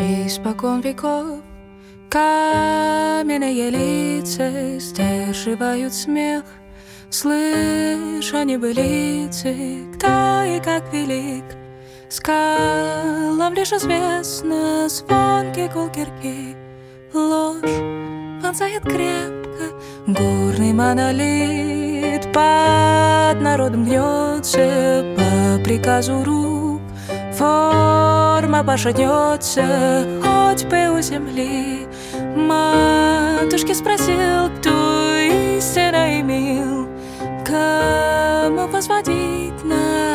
Испокон веков каменные лица сдерживают смех, слыша небылицы, кто и как велик. Скалам лишь известно звонкий гул кирки. Ложь вонзает крепко горный монолит, под народом гнется по приказу рук. Форма пошатнется, хоть бы у земли. Матушки спросил, кто истинно имел, кому возводить на